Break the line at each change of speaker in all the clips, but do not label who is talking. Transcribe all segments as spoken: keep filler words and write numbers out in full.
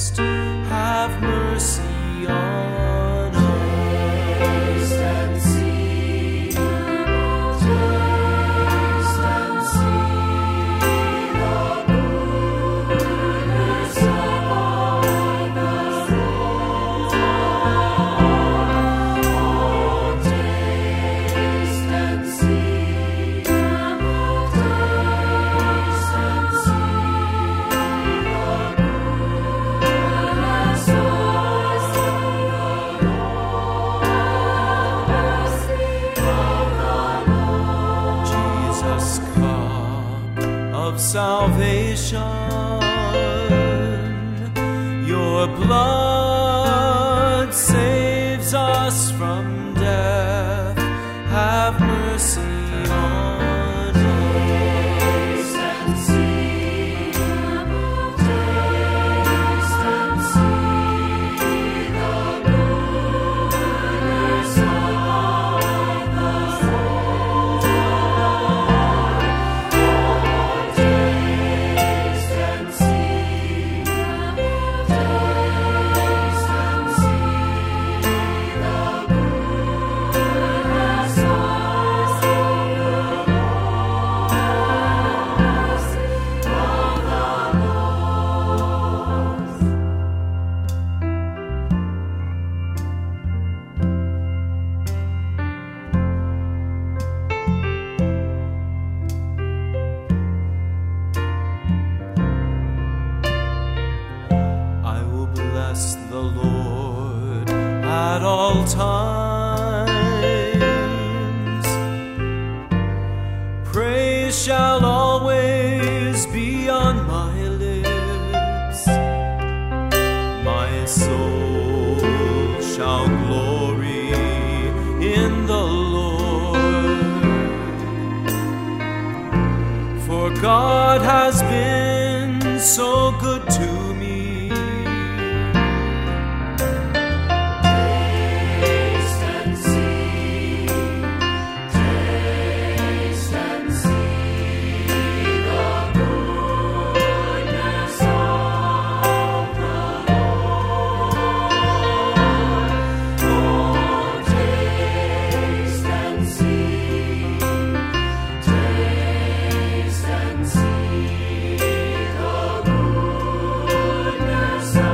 Christ, have mercy on us.
Taste and see, taste and see the goodness of the Lord. Oh, taste and see, taste and see the goodness of
Jesus, cup of salvation, your blood saves us from death. Have mercy on us.
Taste and see, taste and see the goodness of the Lord. Oh, taste and see, taste and see the goodness of the Lord.
I will bless the Lord at all times. Praise shall always be on my lips. My soul shall glory in the Lord. For God has been so good to me.
Taste and see, taste and see the goodness of the Lord. Oh, taste and see, taste and see the goodness of the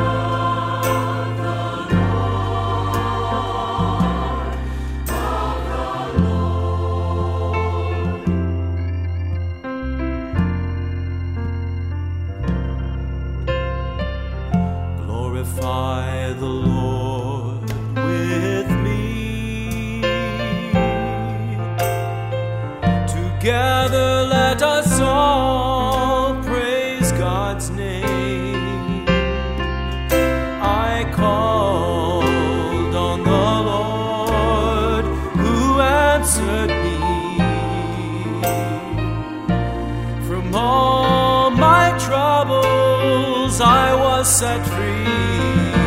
Glorify the Lord with me. Together let us all praise God's name. I called on the Lord who answered me. From all my troubles I was set free.